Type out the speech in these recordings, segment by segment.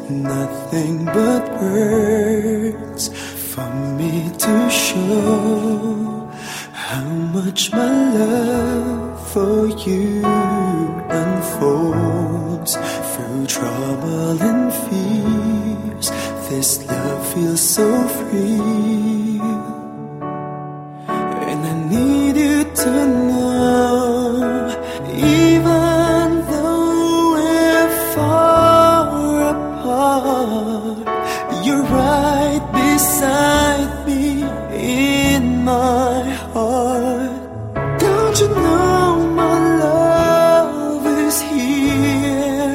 nothing but words for me to show how much my love for you unfolds through trouble and fears. This love feels so free, and I need you to know, even though we're far apart, you're right beside me in my heart. Don't you know my love is here?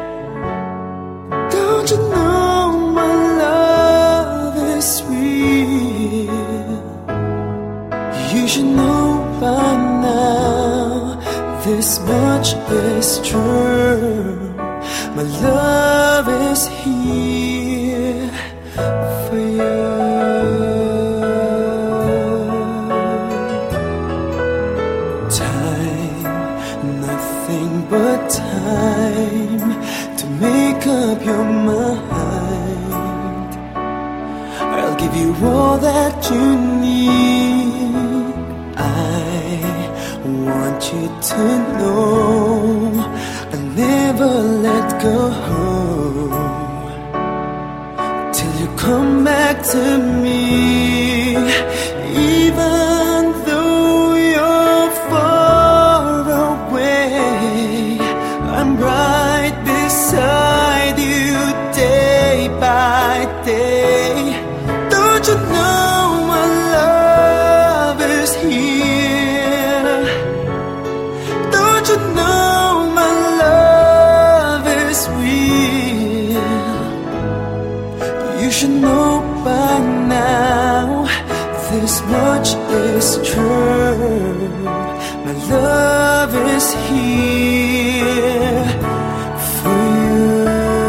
Don't you know my love is real? You should know by now, this much is true. My love is here for you. Time, nothing but time to make up your mind. I'll give you all that you need. I want you to know I'll never let go till you come back to me. Even though you're far away, I'm right beside you day by day. Don't you know my love is here? Don't you know my love is real? You should know by now, this much is true. My love is here for you.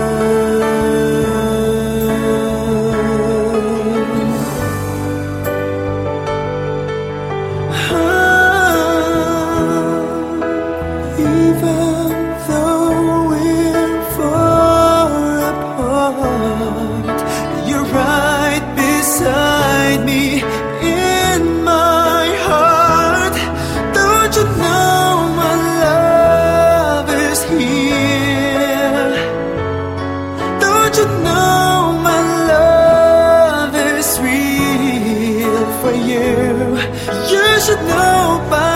Even though we're far apart, you're right beside me in my heart. Don't you know my love is here? Don't you know my love is real for you? You should know by